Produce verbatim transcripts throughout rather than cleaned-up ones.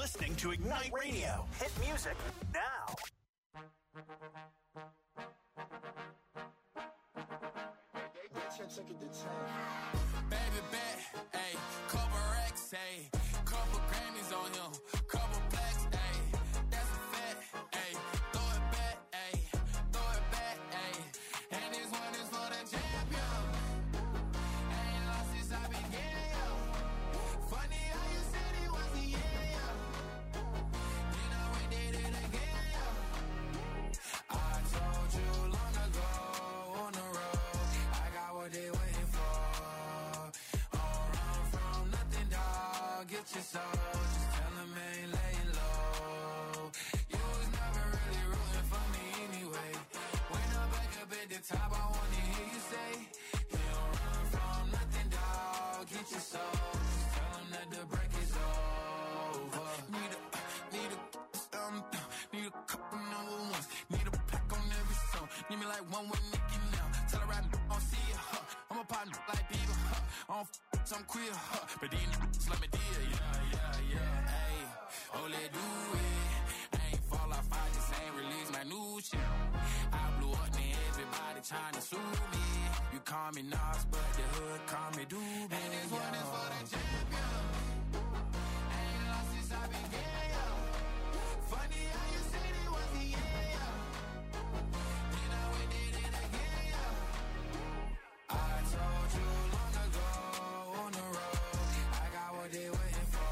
listening to Ignite Radio. Hit music now. Baby bet, ayy, couple racks, ayy, couple Grammys on him, couple blacks, ayy, that's a fact, ayy, throw it back, ayy, throw it back, ayy, and this one is for the champion. Ain't lost since I began, yo. Funny how you said it was the year, yo. Then I went did it again, yo. I told you long ago on the road, I got what they waiting for. Don't run from nothing, dog. Get your soul. Just tell them I ain't laying low. You was never really rooting for me anyway. When I'm back up at the top, I wanna hear you say, you don't run from nothing, dog. Get your soul. Just tell them that the break is over. Need a, need a, um, need a couple number ones. Need a pack on every song. Need me like one with Nicki now. Tell her I don't see it, huh? I'm a partner like Bieber, huh? I don't f***, I'm queer, huh? But these n****s let me deal, yeah, yeah, yeah. Ayy, oh, let do it. I ain't fall off, I just ain't release my new shit. I blew up, and everybody trying to sue me. You call me Nas, but the hood call me Doobie. And this one is for the champion. Ain't lost since I began, yo. Funny how you said it was the year, yo. Then I went did it again, yo. I told you long ago on the road, I got what they waiting for.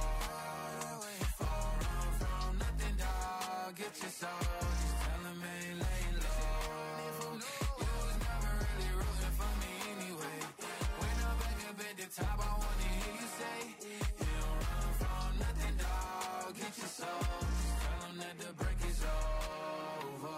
Don't run from nothing, dog. Get your soul. Just tell them I ain't laying low. You was never really rooting for me anyway. When I'm back up at the top, I wanna hear you say, you don't run from nothing, dog. Get your soul. Just tell them that the break is over.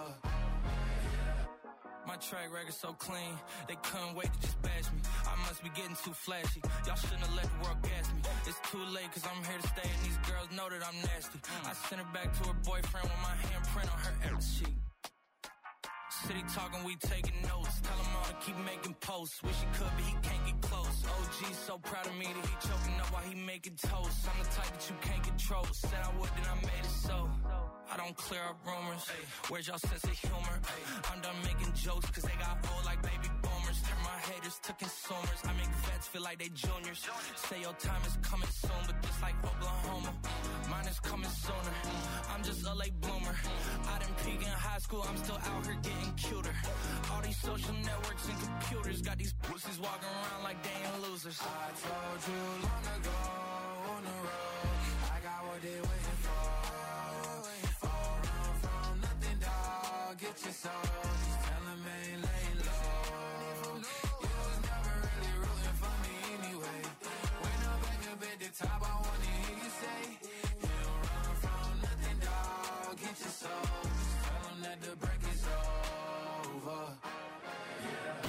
My track record so clean, they couldn't wait to just bash me. I must be getting too flashy. Y'all shouldn't have let the world gas me. It's too late cause I'm here to stay and these girls know that I'm nasty. I sent her back to her boyfriend with my handprint on her ass sheet. City talking, we taking notes. Tell him all to keep making posts. Wish he could, but he can't get close. O G's so proud of me that he choking up while he making toast. I'm the type that you can't control. Said I would, then I made it so. I don't clear up rumors. Where's y'all sense of humor? I'm done making jokes cause they got old like baby boomers. Turn my haters to consumers. I make vets feel like they juniors. Say your time is coming soon, but just like Oklahoma, mine is coming sooner. I'm just a late bloomer. I didn't peak in high school, I'm still out here getting cuter. All these social networks and computers got these pussies walking around like they ain't losers. I told you long ago on the road, I got what they waiting for. Don't run from nothing, dog. Get your soul. Just tell them I ain't laying low. You was never really rooting for me anyway. When I'm back up at the top, I wanna hear you say, you don't run from nothing, dog. Get your soul. Just tell them that the break is over. Yeah.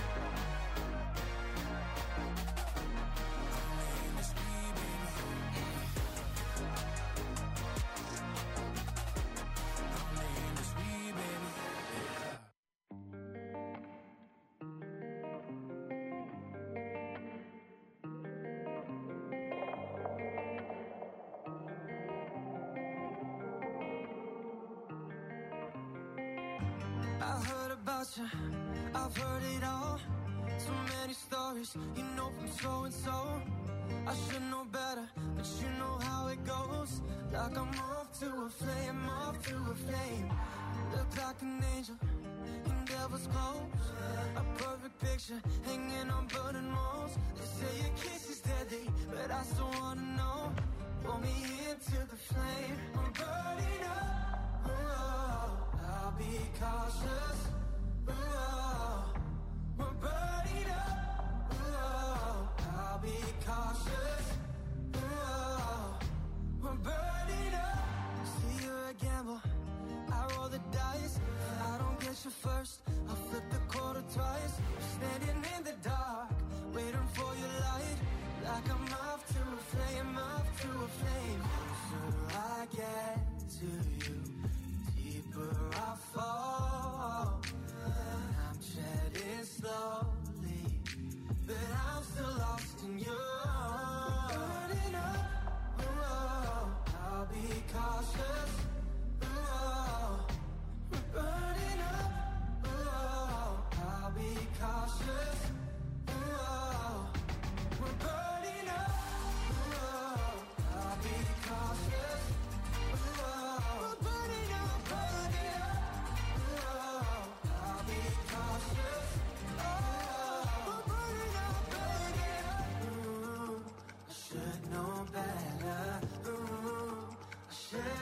I heard about you, I've heard it all. So many stories, you know from so and so. I should know better, but you know how it goes. Like I'm off to a flame, off to a flame. Look like an angel in devil's clothes. A perfect picture hanging on burning walls. They say your kiss is deadly, but I still wanna know. Pull me into the flame, I'm burning up. Oh, I'll be cautious. Oh, we're burning up. Oh, I'll be cautious. Oh, we're burning up. See, you're a gamble. I roll the dice. I don't get you first. I'll flip the quarter twice. Standing in the dark, waiting for your light. Like I'm off to a flame, off to a flame. So I get to you, deeper I fall. I'm treading slowly, but I'm still lost in you. Burning up, oh, I'll be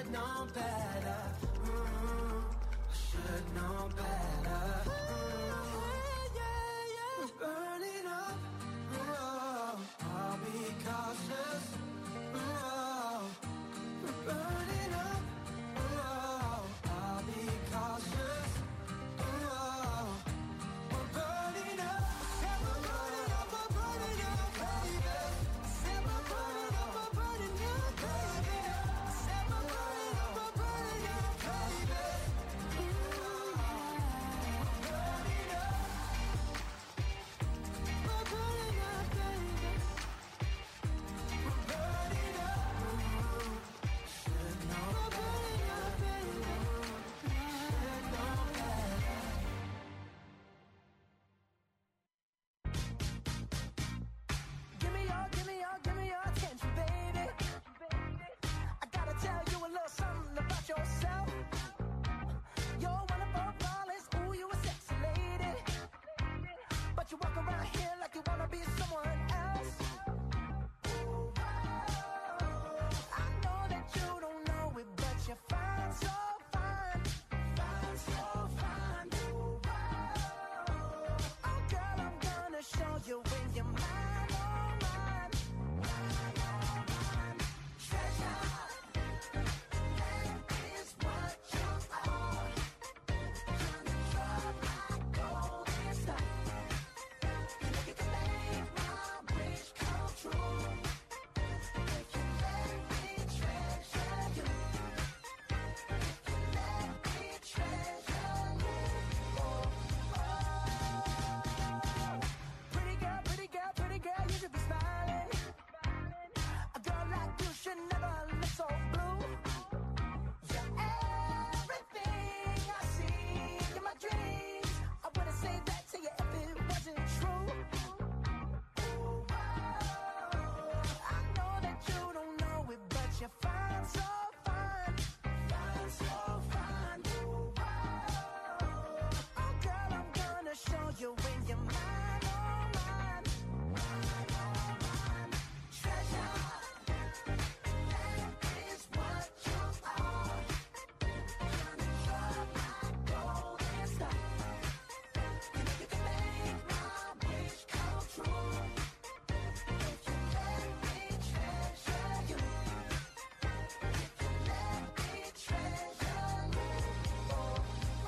should know better. Mm, I should know better. Mm, yeah, yeah. We're burning up. Oh, I'll be cautious. Oh, we're burning up. Oh, I'll be cautious. Oh, we're burning up. Yeah, we're burning up. We're burning up, baby. Say we're burning up. We're burning up, baby. Say we're burning up. We're burning up, baby. Ooh, we're burning up. We're burning up, baby. We're burning up. Should know. We're burning up, baby. Should know better. Give me your, give me your, give me your attention, baby. I gotta tell you a little something about yourself. You're wonderful, flawless, ooh, you a sexy lady. But you walk around here like you wanna be someone else. Ooh, I know that you don't know it, but you're fine, so fine. Fine, so fine. Ooh, oh, girl, I'm gonna show you when you're mine, oh, mine. Mine, oh, mine. Treasure, that is what you are. You're my golden star. And if you can make my wish come true, if you let me treasure you, if you let me treasure you, oh, oh. Pretty girl, pretty girl, pretty girl, you should be smiling. A girl like you should never look so blue. You're everything I see in my dreams. I wouldn't say that to you if it wasn't true. Ooh, I know that you don't know it, but you're fine, so fine. Fine, so fine. Ooh, oh, girl, I'm gonna show you when you're mine, oh, mine. Mine, oh, mine. Treasure, that is what you are. You're my golden star. And if you can make my wish come true, if you let me treasure you, if you let me treasure you, oh,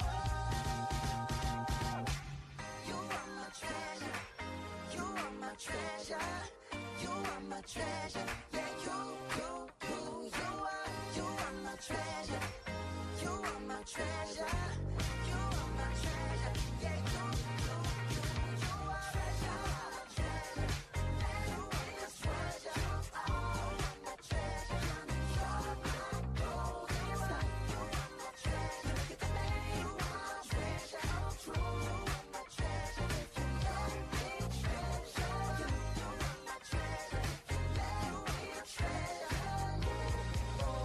oh. You are my treasure. You are my treasure. You are my treasure. Yeah, you, you, you, you are. You are my treasure. You are my treasure. You are my treasure. Yeah, you, you, you, you are. Treasure, treasure. You are my treasure. You are my treasure. You're my golden star. You are my treasure. If you can make my treasure come true, you are my treasure. If you let me treasure you, you are my treasure. If you let me treasure you, oh,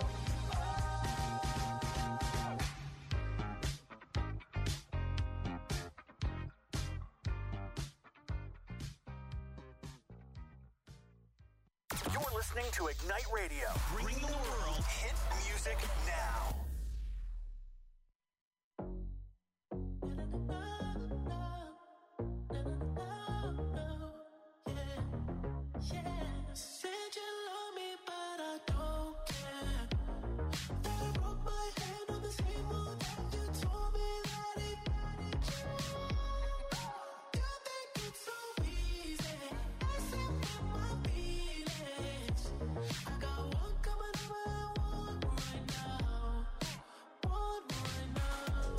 You're listening to Ignite Radio, bringing the world hit music now. Said you love me, but I don't care. That I broke my hand on the table, that you told me that it you think it's so easy. I said with my feelings. I got one coming over and one right now. One right now.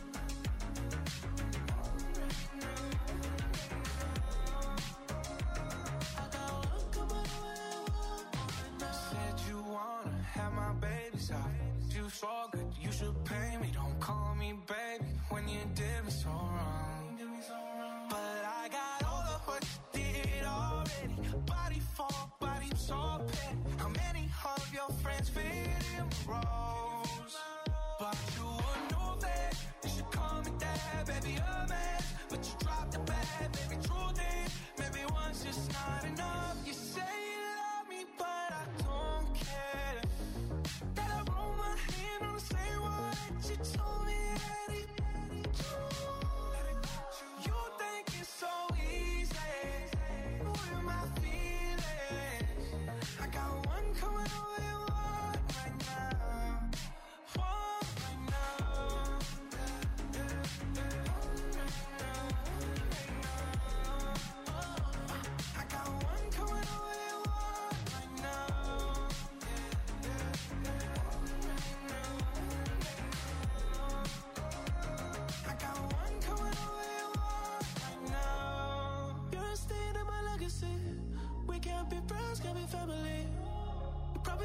I got one coming over and one right now. Said you wanna have my babies off. You so good, you should pay me. Don't call me baby when you did me so wrong. But I got all of what you did already. Body for body, so petty. How many of your friends fit in the roles? But you would know that you should call me dad, baby, a man. But you dropped the bag, baby, truth is, maybe once just not enough. You say you love me, but I don't care. That I roll my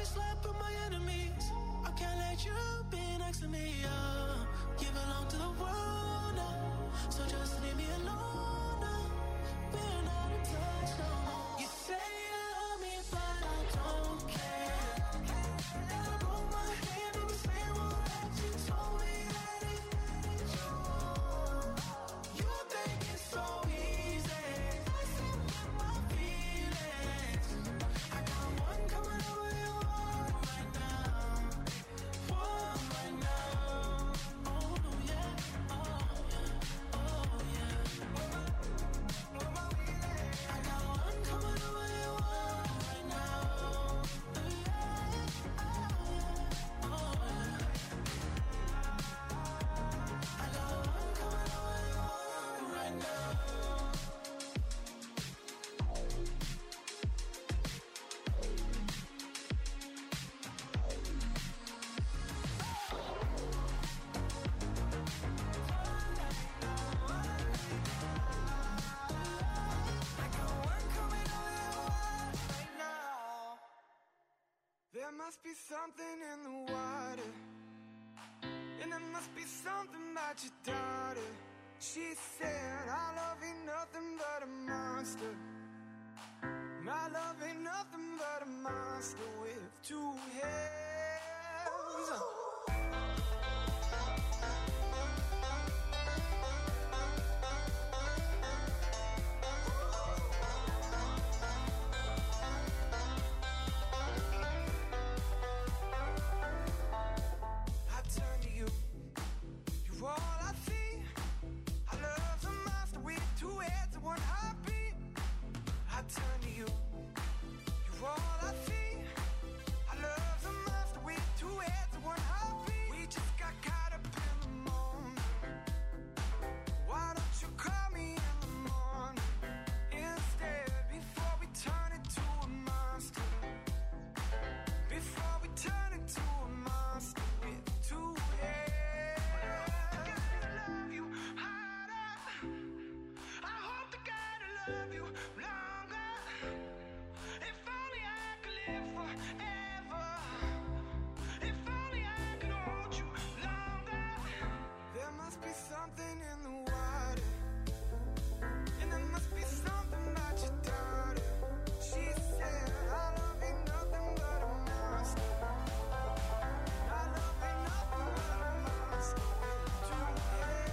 slept with my enemies. I can't let you be next to me. Uh, you belong to the world now, so just leave me alone now. We're not in touch no more. You say you love me, but I don't care. And I broke my hand in the same way that you told me that it ain't you. You think it's so easy, messing with my feelings. I got one coming over your heart right now, one right now. Oh yeah, oh yeah, oh yeah. I got one coming over your heart right now. Yeah, oh yeah. I got one coming over your heart right now. I got one coming over your heart right now. There must be something in the water, and there must be something about your daughter. She said, our love ain't nothing but a monster. My love ain't nothing but a monster with two heads. I turn to you, you're all I see. I love the monster with two heads and one heartbeat. I turn to you, you're all I see. I love the monster with two heads and one heartbeat. We just got caught up in the moment. Why don't you call me in the morning instead, before we turn into a monster? Before we turn into a monster with two heads. I love you harder. I hope to God I love you longer. If only I could live forever. If only I could hold you longer. There must be something in the water, and there must be something about your daughter. She said, our love ain't nothing but a monster. Our love ain't nothing but a monster with two heads.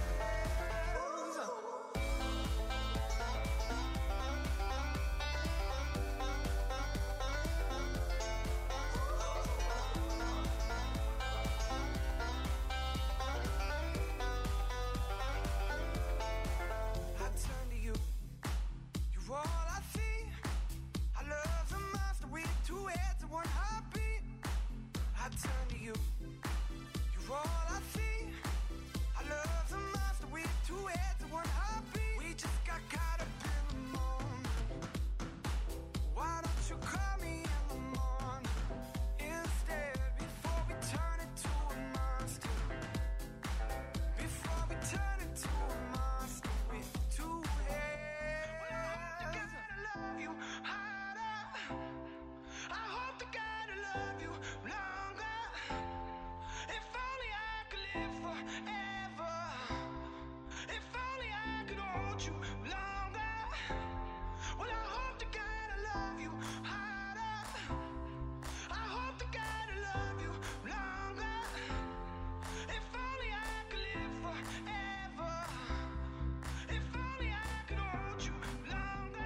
I turn to you, you're all I see. I love the monster with two heads and one heartbeat. I turn to you, you're all I see. I love the monster with two heads and one heartbeat. We just got caught up in the moment. Why don't you call me in the morning instead, before we turn into a monster? Before we turn into a monster with two heads. Well, I hope to God I love you harder. I hope to God I love you longer. If only I could live forever. If only I could hold you longer. Well, I hope to God I love you harder. I hope to God I love you longer. If only I could live forever. If only I could hold you longer.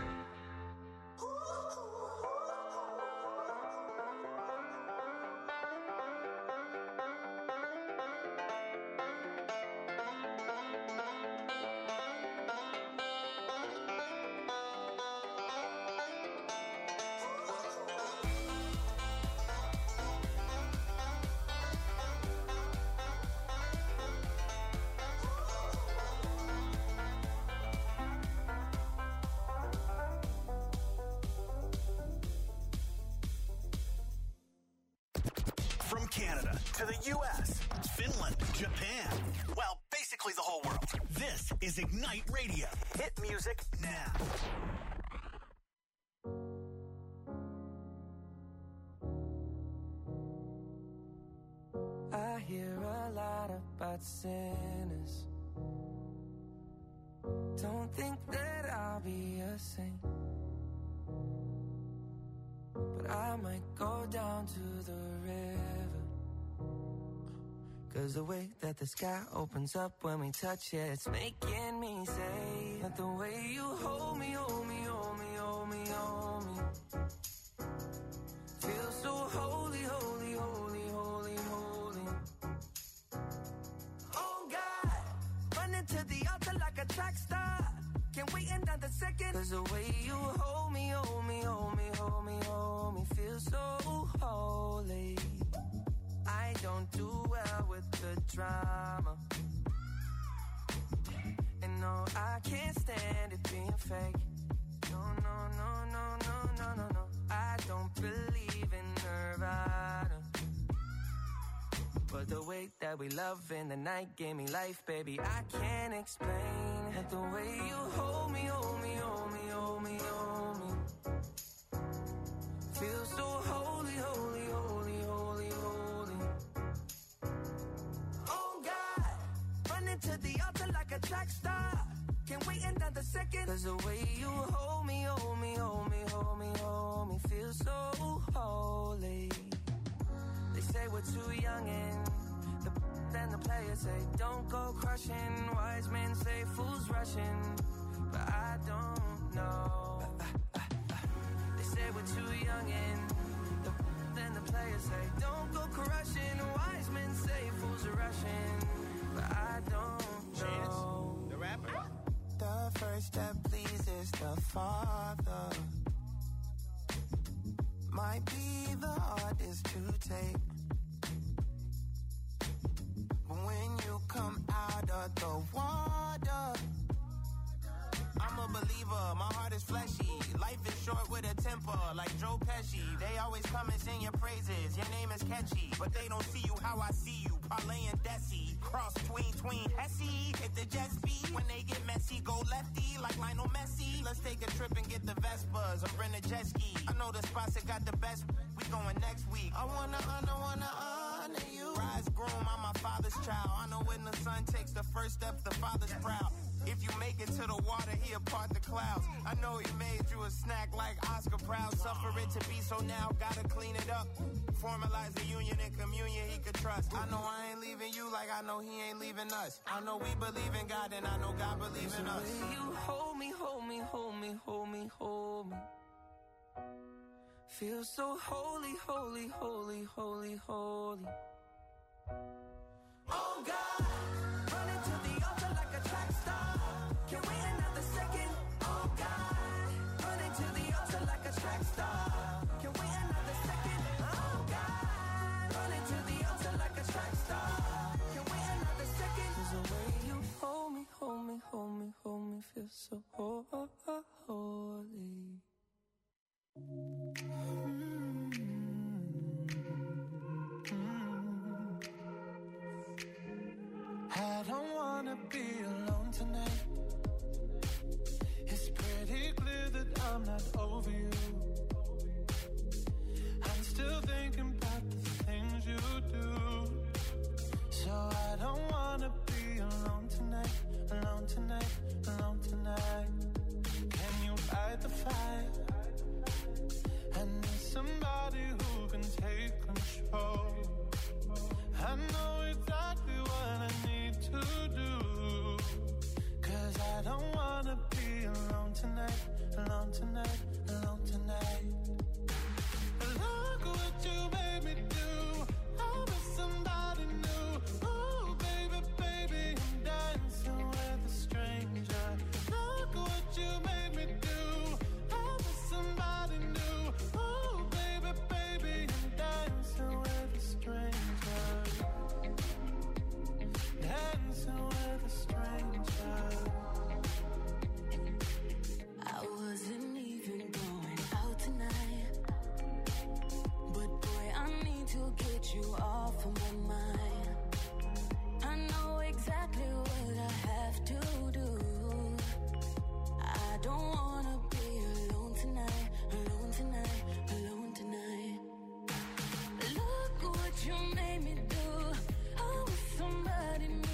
From Canada to the U S, Finland, Japan, well, basically the whole world. This is Ignite Radio. Hit music now. what's in us. Don't think that I'll be a saint, but I might go down to the river. Cause the way that the sky opens up when we touch it, it's making me say that the way you hold me, hold me, hold me, hold me, hold me, feels so holy, holy, holy, holy, holy. Oh God, running to the altar like a track star. Can't wait another second. Cause the way you hold me, hold me, hold me, hold me, hold me, feels so holy. I don't do well with the drama, and no, I can't stand it being fake. No, no, no, no, no, no, no, no. I don't believe in Nirvana, but the way that we love in the night gave me life, baby. I can't explain that the way you hold me, hold me, hold me, hold me, hold me, feels so holy, holy, holy, holy, holy. Oh God, running to the altar like a track star. Can't wait another second. Cause the way you hold me, hold me, hold me, hold me, hold me, feels so holy. They say we're too young and the then the players say don't go crushing. Wise men say fools rushing, but I don't know. They say we're too young and the then the players say don't go crushing. Wise men say fools are rushing, but I don't know. Chance, the rapper. The first step pleases the Father might be the hardest to take, but when you come out of the water, I'm a believer, my heart is fleshy. Life is short with a temper, like Joe Pesci. They always come and sing your praises, your name is catchy, but they don't see you how I see you. Parlay and Desi, cross tween, tween, Hesse. Hit the jet speed, when they get messy, go lefty, like Lionel Messi. Let's take a trip and get the Vespas, or rent a jet ski. I know the spots that got the best, we going next week. I wanna honor, wanna honor you. Rise groom, I'm my father's child. I know when the son takes the first step, the father's proud. If you make it to the water, he'll part the clouds. I know he made you a snack like Oscar Proud. Suffer it to be, so now gotta clean it up. Formalize the union and communion he could trust. I know I ain't leaving you like I know he ain't leaving us. I know we believe in God and I know God believes in us. The way you hold me, hold me, hold me, hold me, hold me, feel so holy, holy, holy, holy, holy. Oh God, running to the altar like a track star. Can't wait another second. Oh God, running to the altar like a track star. Can't wait another second. Oh God, running to the altar like a track star. Can't wait another second. 'Cause the way you hold me, hold me, hold me, hold me, feel so holy. I don't wanna be alone tonight. It's pretty clear that I'm not over you. I'm still thinking about the things you do. So I don't wanna be alone tonight, alone tonight, alone tonight. Can you fight the fire? I need somebody who can take control. I know exactly what I need to do. 'Cause I don't wanna be alone tonight, alone tonight, alone tonight. Look what you made me do. I was somebody new. Ooh, baby, baby, I'm dancing with a stranger. Look what you made me do. I was somebody new. Ooh, baby, baby, I'm dancing with a stranger. Dancing with a stranger. I wasn't even going out tonight, but boy, I need to get you off of my mind. I know exactly what I have to do. I don't wanna be alone tonight, alone tonight, alone tonight. Look what you made me do. I was somebody new.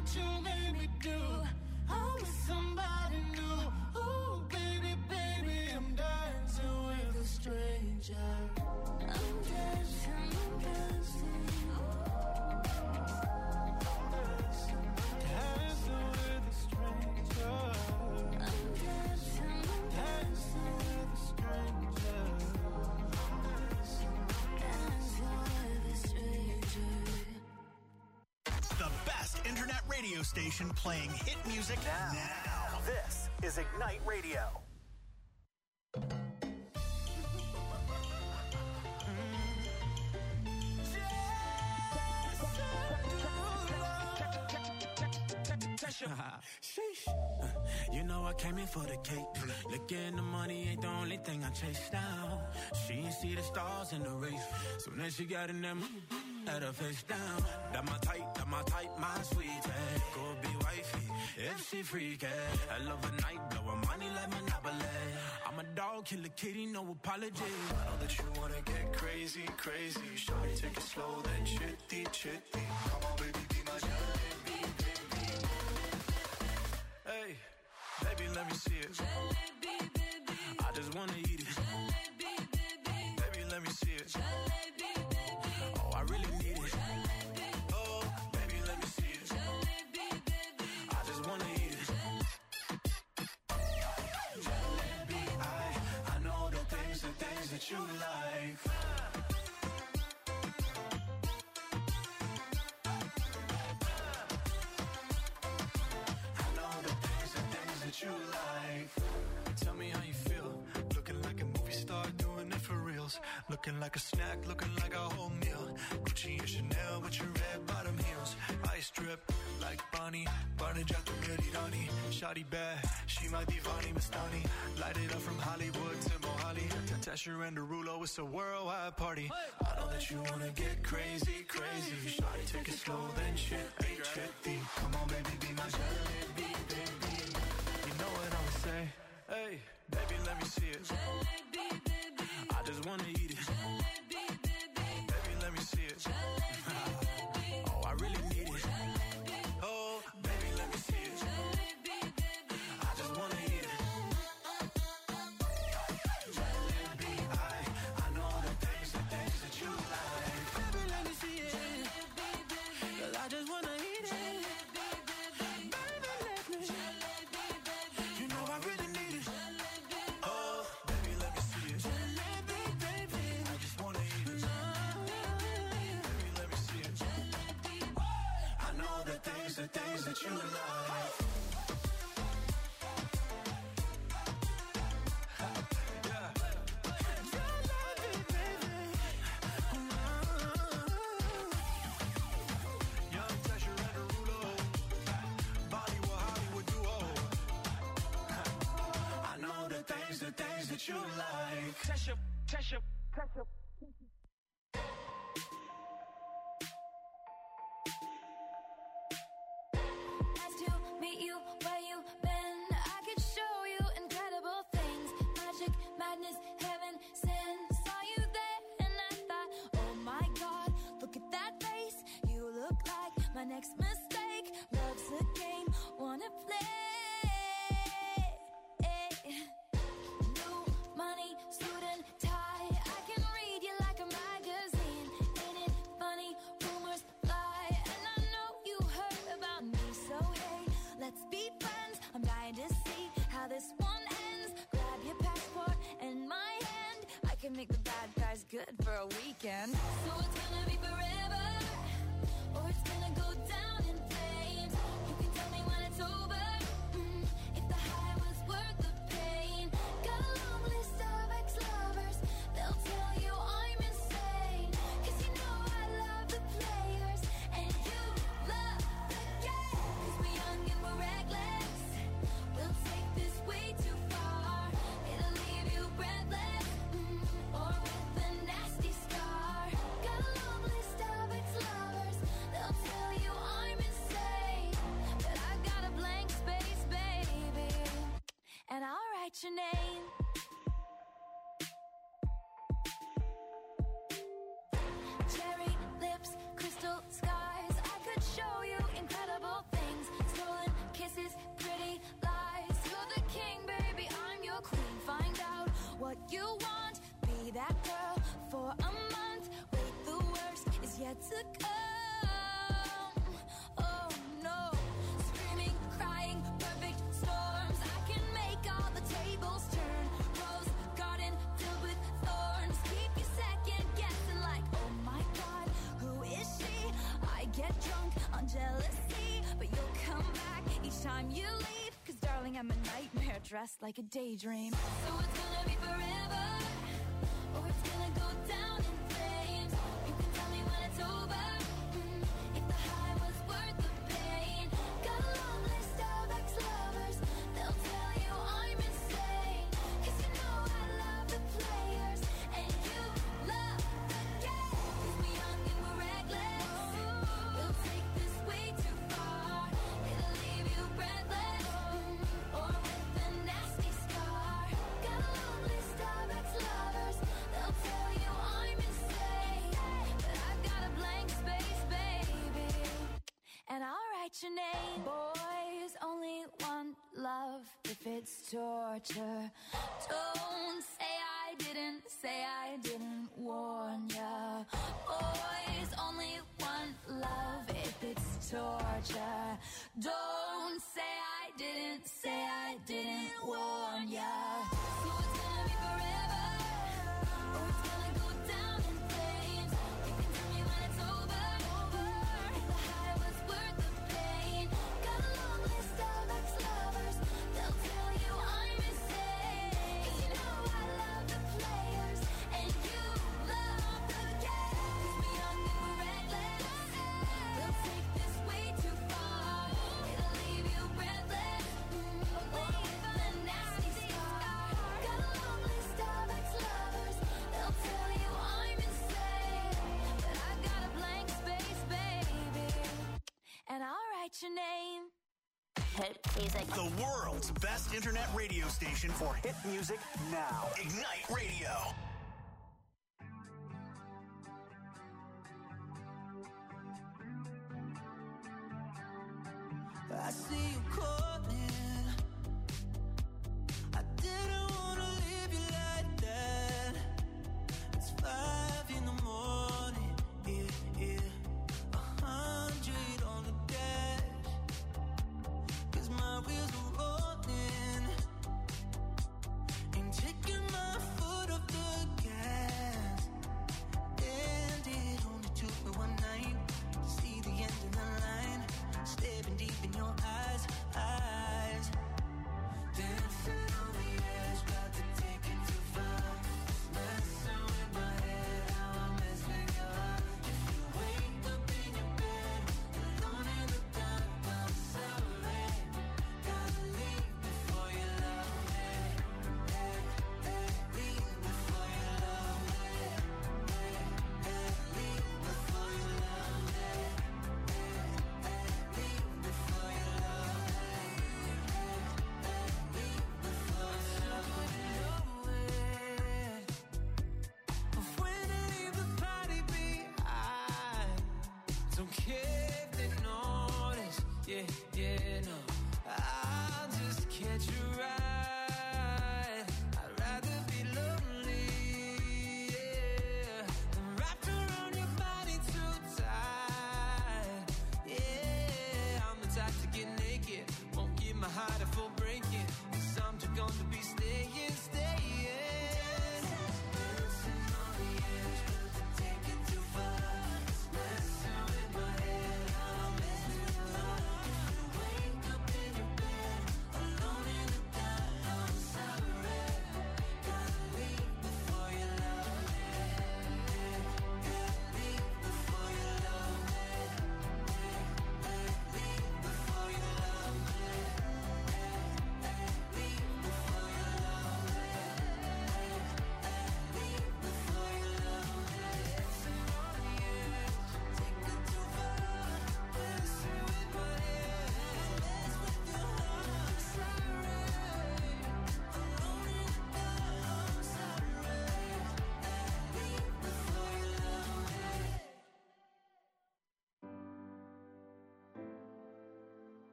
what you made me do. I'm with somebody new. Ooh, baby, baby, I'm dancing with a stranger. I'm dancing, I'm dancing. Dancing with a stranger. I'm dancing, I'm dancing with a stranger. Dancing with a stranger. The best internet radio station playing hit music now. now. This is Ignite Radio. Sheesh. You know I came in for the cake. Looking the money ain't the only thing I chase down. She ain't see the stars in the race. So then she got in them, had her face down. That my type, that my type, my sweetie. Go be wifey, if she freaky. I love a night, blow her money like Monopoly. I'm a dog, kill a kitty, no apology. I know that you wanna get crazy, crazy. Shawty, take it slow, then chitty, chitty. Come on, baby, be my jalebi, baby. Hey, baby, let me see it. Jalebi, baby. I just wanna eat it. Jalebi, baby. Baby, let me see it. Jalebi, baby. Oh, I really need it. Jalebi. Oh, baby, let me see it. Jalebi, baby. I just wanna eat it. Jalebi, I, I know the things, the things that you like. I know the things, the things that you like. Tell me how you feel. Looking like a movie star, doing it for reals. Looking like a snack, looking like a whole meal. Gucci and Chanel with your red bottom heels. Ice drip like Bonnie, Barney Jack the Meridani. Shawty bad, she my divani Mastani. Light it up from Hollywood to Mohali. Tasha and Derulo, it's a worldwide party. I know that you wanna get crazy, crazy. Shawty, take it slow, then chitty, chitty. Come on, baby, be my jalebi, baby. You know what I'ma say? Hey, baby, let me see it. Jalebi, baby. I just wanna eat it. Jalebi, baby. Baby, let me see it. Jalebi, baby. Oh, I really need it. Jalebi, Oh, baby, let me see it. jalebi, baby. I just wanna eat it. Jalebi, I, I know the things, the things that you like. Baby, let me see it. Jalebi, baby. 'Cause I just wanna eat it. Jalebi, baby. Baby, let me. Jalebi, baby. You know I really need it. Jalebi, Oh, baby, let me see it. jalebi, baby. I just wanna eat it. Baby, let me see it. Jalebi. I know the things, the things that you like. Yeah. Jalebi, baby. Young Tasha and Derulo. Bollywood, Hollywood duo. I know the things, the things that you like. Tasha, Tasha, Tasha. Nice to meet you where you been. I could show you incredible things. Magic, madness, heaven, sin. Saw you there and I thought, oh my God, look at that face. You look like my next mistake. Love's a game, wanna play. New money, suit and tie. I can read you like a magazine. Ain't it funny? Rumors fly. And I know you heard about me. So hey, let's be friends. I'm dying to see how this one ends. Grab your passport and my hand. I can make the bad guys good for a weekend. So it's gonna be forever, or it's gonna go down in flames. You can tell me when it's over, mm, if the high was worth the pain. Got a long list of ex-lovers, they'll tell you I'm insane. 'Cause you know I love the players, and you love the game. 'Cause we're young and we're reckless, we'll take this way too far. It'll leave you breathless, mm, or with a nasty scar. Got a long you want. Be that girl for a month. Wait, the worst is yet to come. Oh no, screaming, crying, perfect storms. I can make all the tables turn. Rose garden filled with thorns. Keep you second guessing like, oh my God, who is she? I get drunk on jealousy, but you'll come back each time you leave. Cause darling, I'm a nightmare dressed like a daydream. So it's gonna be forever, or it's gonna go down in flames. You can tell me when it's over, mm, if the high was worth the pain. Got a long list of ex-lovers, they'll tell you I'm insane. Cause you know I love the players, and you love the game. Cause we're young and we're reckless, we'll take this way too far. It'll leave you breathless, mm, or with a nasty scar. Got a long list of ex-lovers, they'll tell you I'm insane. But I've got a blank space, baby, and I'll write your name. Boys only want love if it's torture. Don't say I didn't, say I didn't warn ya. Boys only want love if it's torture. Don't say I didn't, say I didn't warn ya. So it's gonna be forever, or it's gonna go down in flames. You can tell me when it's over, if the high was worth the pain. Got a long list of ex-lovers, they'll tell you I'm insane. Cause you know I love the players, and you love the game. Cause we're young and we're reckless, we'll take this way too far. It'll leave you breathless, mm, or with a nasty scar. Got a long list of ex-lovers, they'll tell you I'm insane. But I've got a blank space, baby, and I'll write your name. Hit music. The world's best internet radio station for hit music now. Ignite Radio. I see you calling. I didn't wanna leave you like that. It's five in the morning, yeah, yeah. A hundred on the dash. Cause my wheels are rolling. Ain't taking my foot off the gas. And it only took me one night to see the end of the line. Staring deep in your eyes, eyes. Dancing on the edge, got to take it too far. Messing with my head, how I'm messing your heart. If you wake up in your bed, alone in the dark, I'm sorry. Gotta leave before you love me. Hey, hey, leave before you love me. Hey, hey, leave before you love me. Don't care if they notice, yeah, yeah, no. I'll just catch a ride. I'd rather be lonely, yeah, than wrapped around your body too tight. Yeah, I'm the type to get naked, won't give my heart a full breaking. Cause I'm just gonna be staying, staying. Dancing on the edge, but to take it too far. Messing with my head, how I'm messing with your heart. If you wake up in your bed, alone in the dark,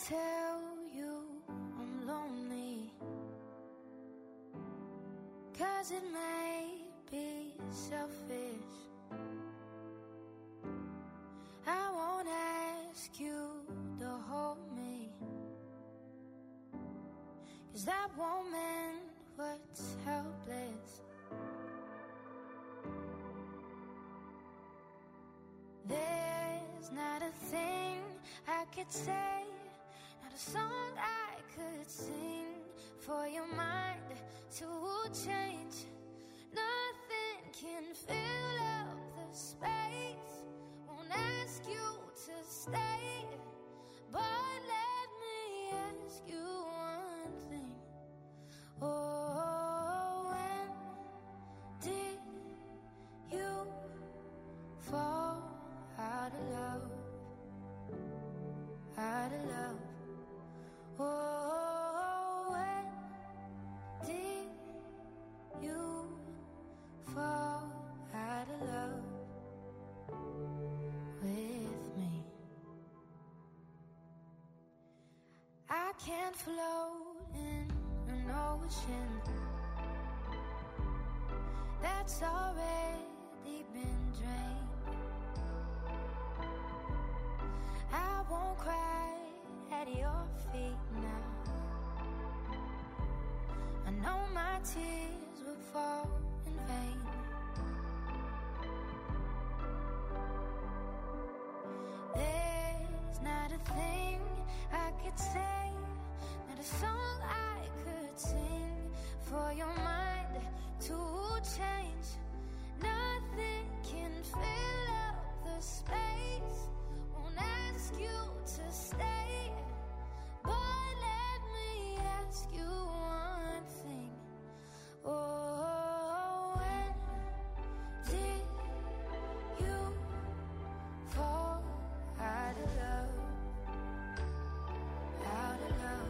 tell you I'm lonely, 'cause it may be selfish. I won't ask you to hold me, 'cause that won't mend what's helpless. There's not a thing I could say, not a song I could sing for your mind to change. Nothing can fill up the space. Won't ask you to stay, but let me ask you one thing. Oh, when did you fall out of love? Out of love. Oh, when did you fall out of love with me? I can't float in an ocean that's already been drained. I won't cry at your feet now. I know my tears will fall in vain. There's not a thing I could say, not a song I could sing for your mind to change. Nothing can fill up the space. Won't ask you to stay, but let me ask you one thing. Oh, when did you fall out of love? Out of love.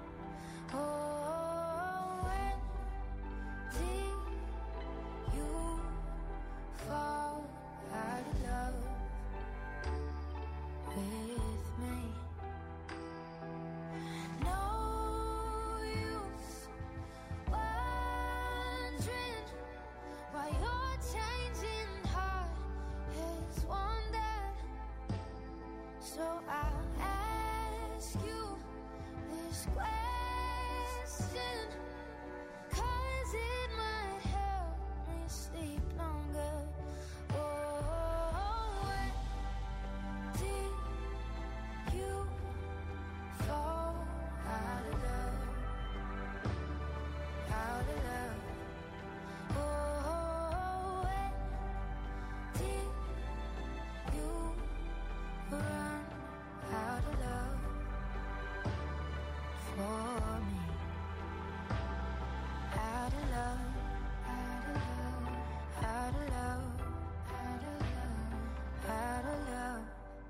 Oh, when did you fall out of love with me? No use wondering why your changing heart has wandered. So I'll ask you this question, 'cause it might help me sleep longer. Oh, when did you fall out of love? Out of love. Oh, when did you run out of love for me? Out of love, out of love, out of love, out of love, out of love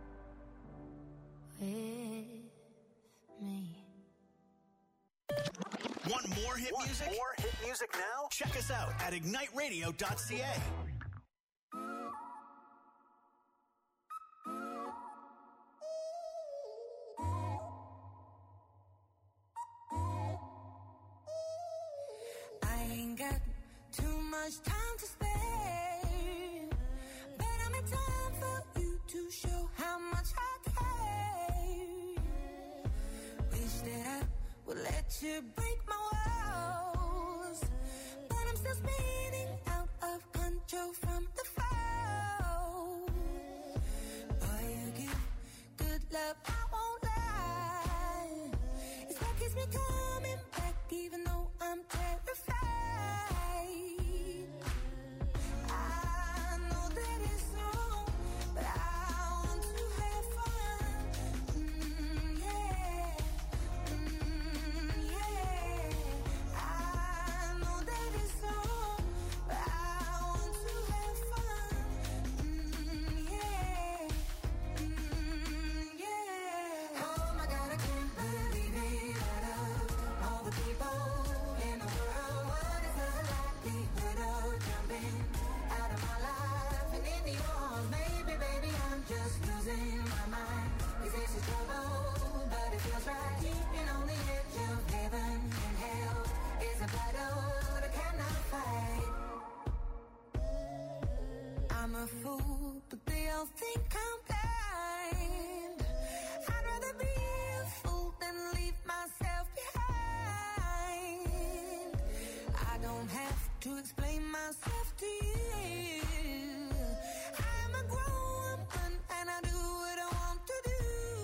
with me. Want more hit music? More hit music now? Check us out at ignite radio dot c a. I ain't got too much time to spare, but I'm in time for you to show how much I care. Wish that I would let you break my walls, but I'm still spinning out of control from the fall. Boy, you give good love, I won't lie. It's what keeps me coming back, even though I'm terrified. I know that it's wrong, but I want to have fun. Mm, yeah, mm, yeah. I know that it's wrong, a fool, but they all think I'm blind. I'd rather be a fool than leave myself behind. I don't have to explain myself to you. I'm a grown woman and I do what I want to do.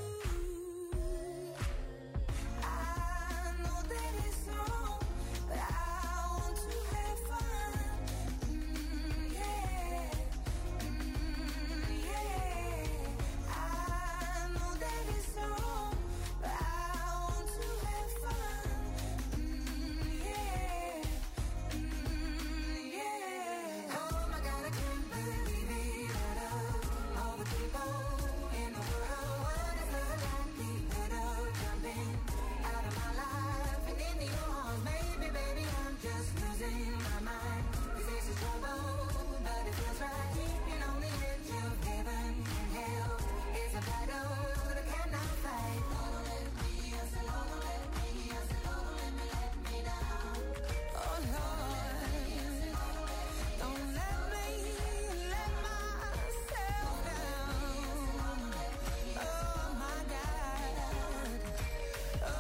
I know that it's wrong, but I want to have fun. Mm, yeah, mm, yeah. I know that it's wrong, but I want to have fun. Mm, yeah, mm, yeah. Oh my God, I can't believe it. Out of all the people in the world, what is the likelihood of jumping out of my life and into your arms? Maybe, baby, I'm just losing my mind. 'Cause this is trouble, but it feels right. Keeping on the edge of heaven and hell is a battle that I cannot fight. Don't let me, I said, don't let me, I said, don't let me let me down. Oh Lord, don't let me let myself down. Oh my God. Oh,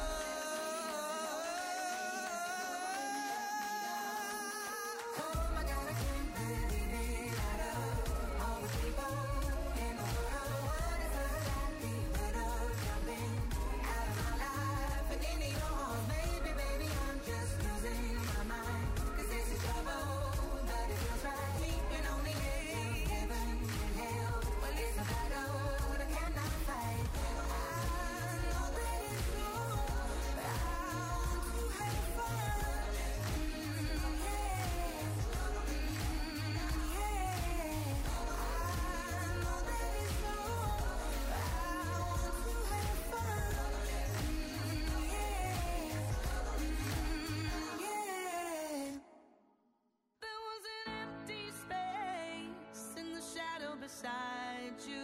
oh my God, I can't believe it. Out of all the people in the world, what is the likelihood of jumping out of my life and into your arms? Maybe, baby, I'm just losing my mind. 'Cause this is trouble, but it feels right. Keeping on the edge of heaven and hell. Well, it's a battle that I cannot fight. I know that it's wrong, but I want to have fun. Mm, yeah, mm, yeah. I know that it's wrong, but I want to have fun. Mm, yeah, mm, yeah. There was an empty space in the shadow beside you.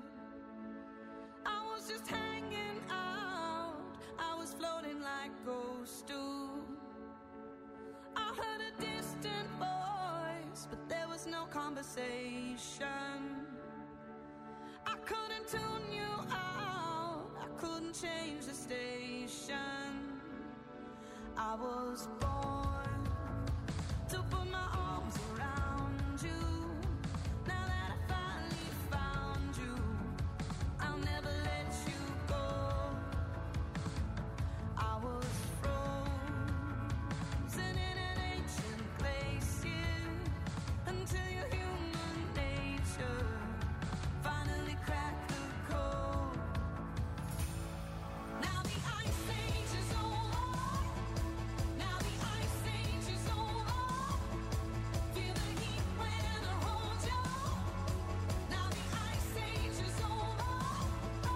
I was just hanging out. I was floating like ghosts do. I heard a distant voice, but there was no conversation. I couldn't tune you out. I couldn't change the station. I was born to put my arms around you. Now that I finally found you, I'll never let you go. I was frozen in an ancient glacier until your human nature finally cracked the code. Now the ice age is over. Now the ice age is over. Feel the heat when I hold you. Now the ice age is over. Oh.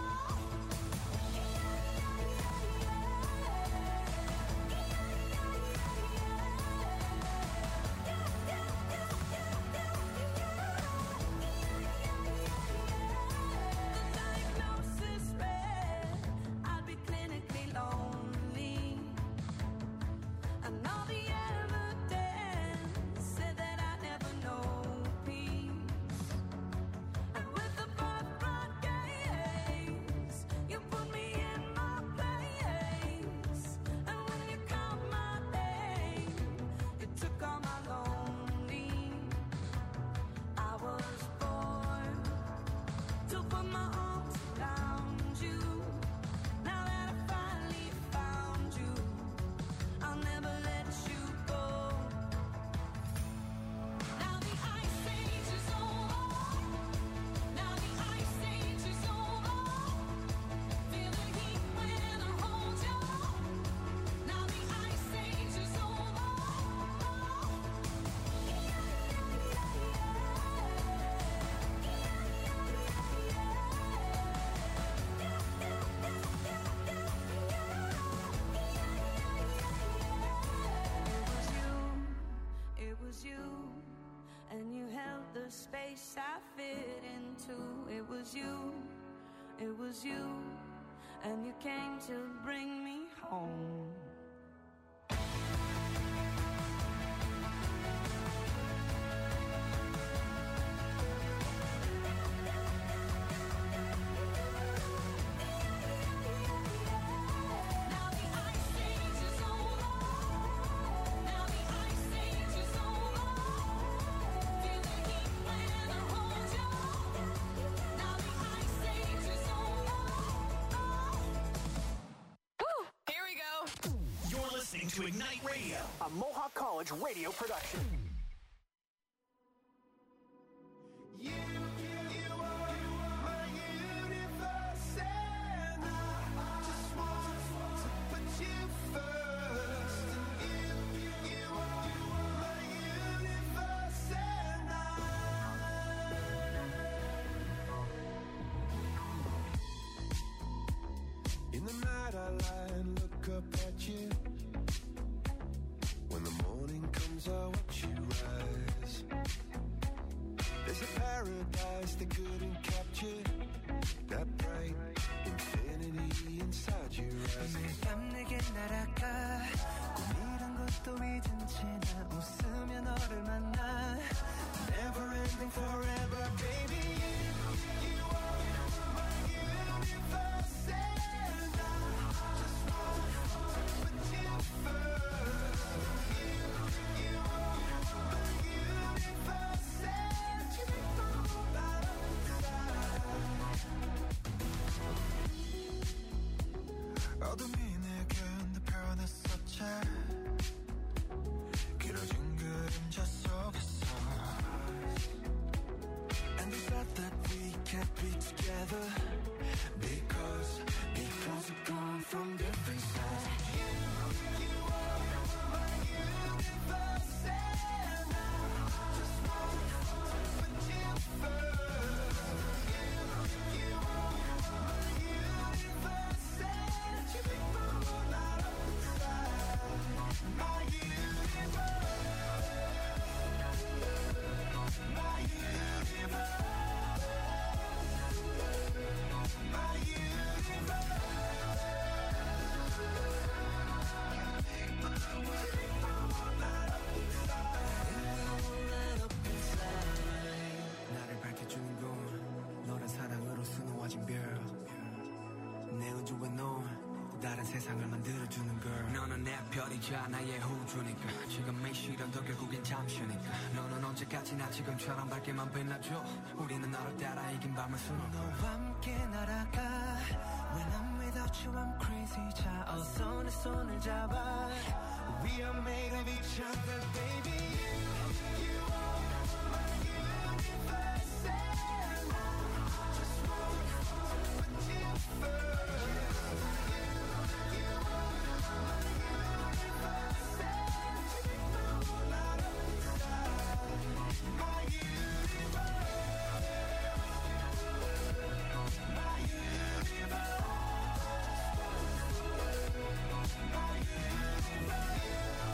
The diagnosis read I'd be clinically lonely, and all the evidence said that I'd never know peace. And with the birthright gaze, you put me in my place. And when you called my name, it took all my lonely. I was born to put my arms around you. Now that I finally found you, I'll never let you go. Now the ice age is over. Now the ice age is over. Feel the heat when I hold you. Now the ice age is over. It was you, and you held the space I fit into. It was you, it was you, and you came to bring me home. to Ignite Radio, a Mohawk College radio production. You, you, you are my universe, and I just want to put you first. And you, you are my universe, and I. In the night I lie and look up at you. When the morning comes, I watch you rise. There's a paradise they couldn't capture. That bright infinity inside your eyes. 매일 밤 내게 날아가 꿈이란 것도 잊은 채 나 웃으며 너를 만나. Never ending forever, baby. You, you are my universe, and I just want to put you first. You, you are my universe, and you make my whole life inside. 어둠이 내겐 변했었지. 길어진 그림자 속에서. And the fact that we can't be together because because we've gone from different sides. You, you are my universe, and I just want to put you first. You, you are my universe, and you make my whole life inside. My universe. My universe, my universe. 나를 밝혀주는 건 너란 사랑으로 수놓아진 별. 내 우주에 넌 또 다른 세상을 만들어주는 걸. 너는 내 별이자 나의 우주니까. 지금 이 시련도 결국엔 잠시니까. 너는 언제까지나 지금처럼 밝게만 빛나줘. 우리는 너를 따라 이긴 밤을 수놓고 너와 함께 날아가. When I'm without you I'm crazy. 자 어서 내 손을 잡아. We are made of each other, baby. You are my universe, and I just want to put you first. You, you are my universe, and you make my whole life inside. My universe, my universe, my universe.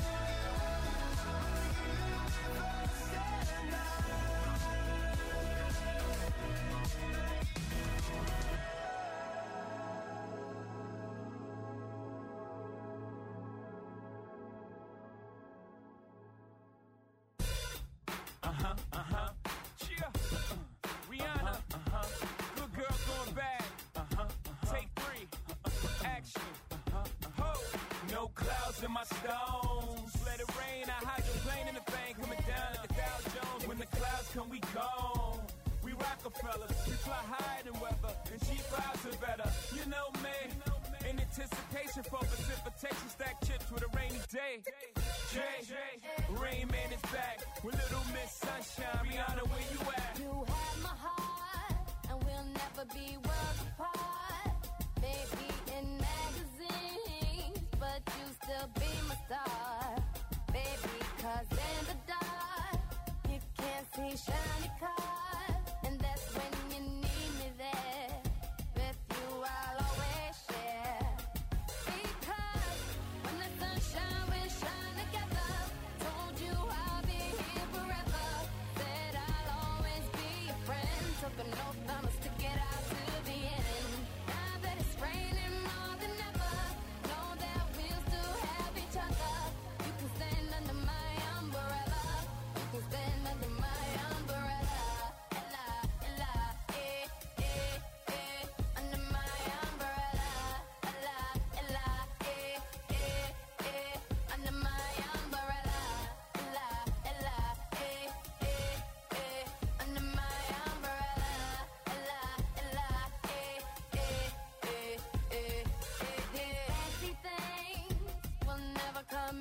Uh-huh, uh-huh. Cheer. Uh, Rihanna. Uh-huh. Good girl going bad. Uh-huh, uh-huh. Take three. Uh-huh. Action. Uh-huh, uh-huh. Ho. No clouds in my stones. Let it rain. I hydroplane in the thing coming down like the Dow Jones. When the clouds come, we gone. We Rockefellers. We fly higher than weather. And cheap vibes are better. You know me. In anticipation for precipitation. Stack chips with a rainy day. Jay, Rain Man is back with Little Miss Sunshine. Rihanna, where you at? You have my heart, and we'll never be worlds apart. Maybe in magazines, but you still be my star. Baby, 'cause in the dark, you can't see shiny cars. And that's when you need me there. With you, I'll always share. Because when the sunshine will shine together, told you I'll be here forever. Said I'll always be your friend. Took an oath, I'ma stick it out to the end. Now that it's raining more than ever, know that we'll still have each other. You can stand under my umbrella. You can stand under my umbrella. Ella, Ella, eh, eh, eh. Under my umbrella. Ella, Ella, eh, eh, eh. Under my umbrella. Ella, Ella, eh, eh, eh. Under my umbrella. Ella, Ella, eh, eh, eh, eh, eh, eh. Fancy things will never come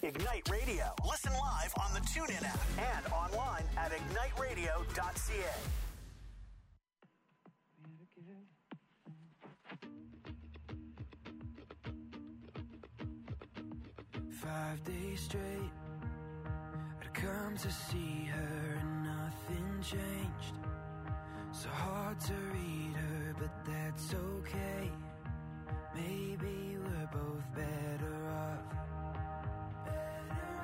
Ignite Radio. Listen live on the TuneIn app and online at ignite radio dot c a. Five days straight, I'd come to see her and nothing changed. So hard to read her, but that's okay. Maybe we're both better off. Better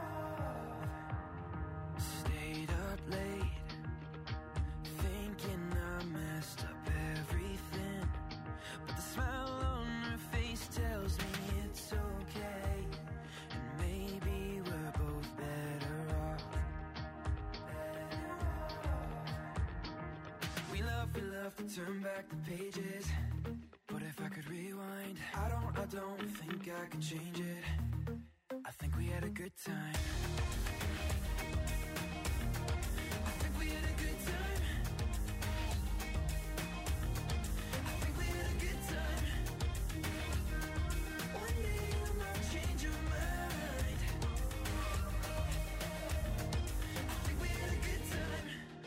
off. Stayed up late, thinking I messed up everything. But the smile on her face tells me it's okay. And maybe we're both better off. Better off. We love, we love to turn back the pages. But if I could rewind, I don't, I don't think I could change it. I think we had a good time. I think we had a good time. I think we had a good time. One day you might change your mind. I think we had a good time.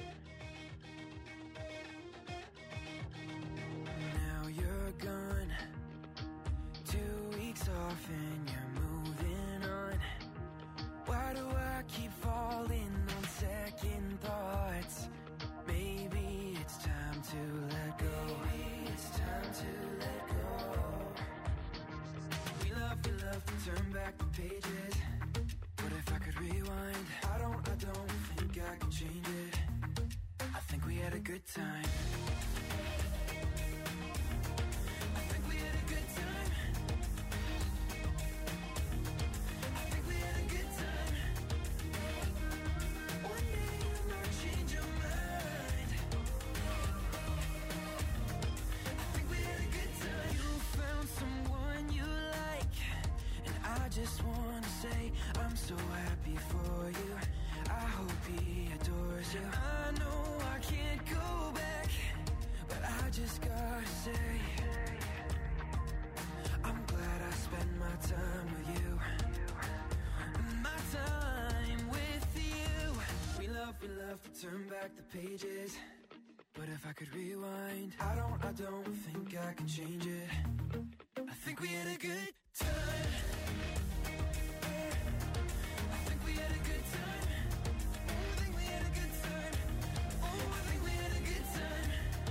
Now you're gone, two weeks off and you're moving on. Why do I keep falling on second thoughts? Maybe it's time to let go. Maybe it's time to let go. We love, we love to turn back the pages. But if I could rewind, I don't, I don't think I could change it. I think we had a good time. I think we had a good time. I think we had a good time. One day you might change your mind. I think we had a good time. You found someone you like, and I just wanna say I'm so happy for you. I hope he adores you. I know I can't go back, but I just gotta say I'm glad I spent my time with you. My time with you. We love, we love to turn back the pages. But if I could rewind, I don't, I don't think I can change it. I think we had a good time. I think we had a good time. Oh, I think we had a good time. Oh, I think we had a good time.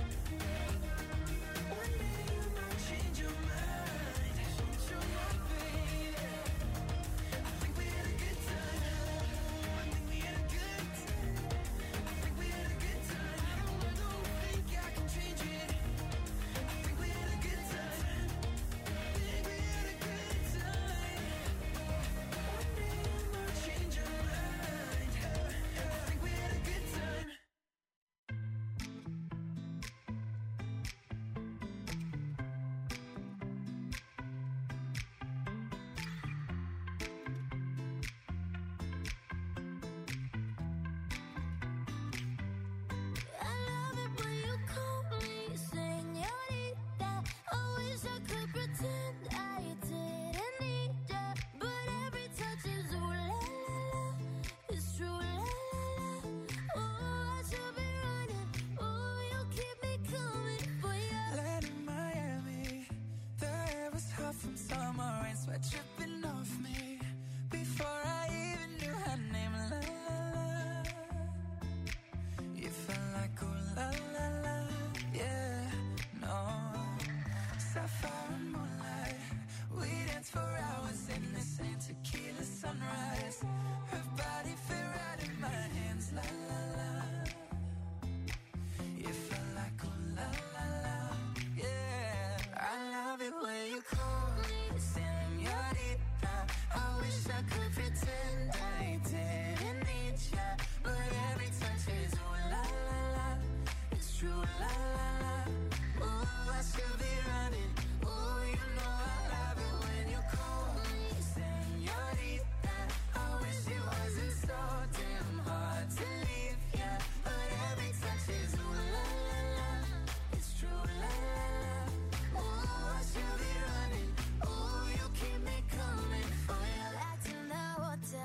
One day you might change your mind. Change your mind, baby. I think we had a good time. I think we had a good time. I think we had a good time. I don't, I don't think I can change it. I think we had a good time. I think we had a good time. One day you might change your mind. I think we had a good time. I love it when you call me señorita. I wish I could pretend I didn't need ya, but every touch is ooh la la la. It's true la la la. Oh, I should be running. Oh, you keep me coming for ya. Land in Miami, the air was hot from summer rain, sweat dripping off me before I even knew her name. La la la, you felt like ooh la la la, yeah, no. Sapphire and moonlight, we danced for hours in the same tequila sunrise. Her body fit right in my hands, la la la. You felt like ooh la la la, yeah. I love it when you call me señorita. I wish I could pretend I didn't need ya, but every touch is ooh la la la. It's true la la la. Ooh, I should be running. Ooh, you know I love it when you call me señorita. I wish it wasn't so damn hard to leave ya, but every touch is ooh la la la. It's true la la la. Ooh, I should be running. Ooh, you keep me coming for ya. Back in the hotel.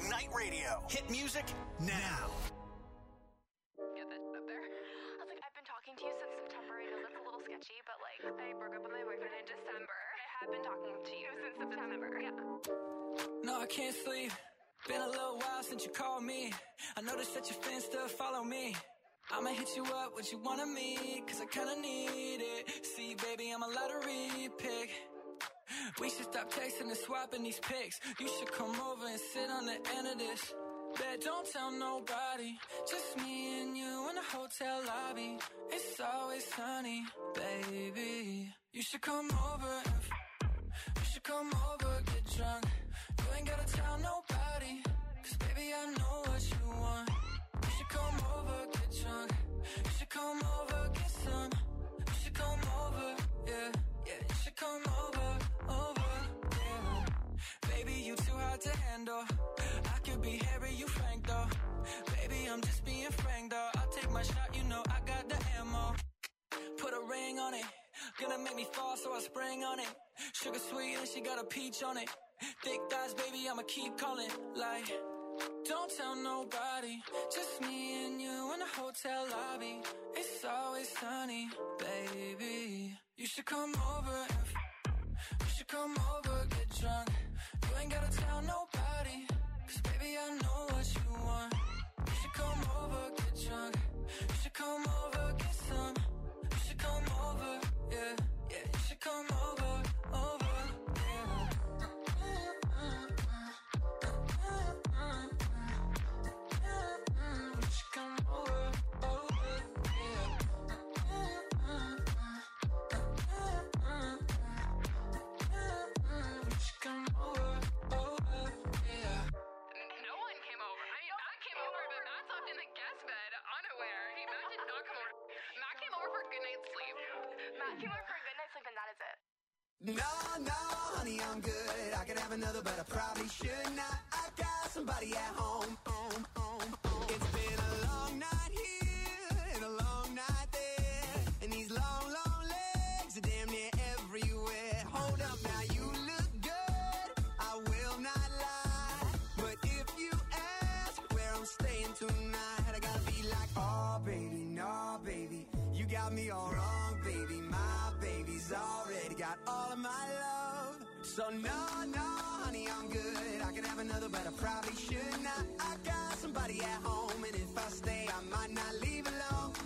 Ignite Radio. Hit music now. Get that up there. I was like, I've been talking to you since September. I know that's a little sketchy, but like, I broke up with my boyfriend in December. I have been talking to you since September. Yeah. No, I can't sleep. Been a little while since you called me. I noticed that your fans still follow me. I'ma hit you up, what you want of me, cause I kinda need it. See, baby, I'm a lottery pick. We should stop texting and swapping these pics. You should come over and sit on the end of this. Bet don't tell nobody, just me and you in the hotel lobby. It's always sunny, baby. You should come over and f- you should come over, get drunk. You ain't gotta tell nobody, cause baby I know what you want. You should come over, get drunk. You should come over, get some. You should come over, yeah, yeah. You should come over, over, yeah. Baby, you too hard to handle. I could be Harry, you Frank though. Baby, I'm just being frank though. I'll take my shot, you know I got the ammo. Put a ring on it. Gonna make me fall, so I spring on it. Sugar sweet and she got a peach on it. Thick thighs, baby, I'ma keep calling. Like, don't tell nobody, just me and you in the hotel lobby. It's always sunny, baby. You should come over and f- you should come over, get drunk. You ain't gotta tell nobody, cause baby I know what you want. You should come over, get drunk. You should come over, get some. You should come over, yeah, yeah. You should come over, over, yeah. You should come over, over, yeah. You should come over, over, yeah. No one came over. I mean, Matt came over, but Matt slept in the guest bed, unaware. He, Matt did not come over. Matt came over for a good night's sleep. Matt came over for a good night's sleep, and that is it. No, no, honey, I'm good. I could have another, but I probably should not. I got somebody at home. home, home, home. It's been a long night here and a long night there, and these long, long legs are damn near everywhere. Hold up now, you look good, I will not lie. But if you ask where I'm staying tonight, I gotta be like, oh baby, no baby, you got me all wrong, baby. My baby's already got all of my love. So no, no, honey, I'm good. I could have another, but I probably should not. I got somebody at home, and if I stay, I might not leave alone.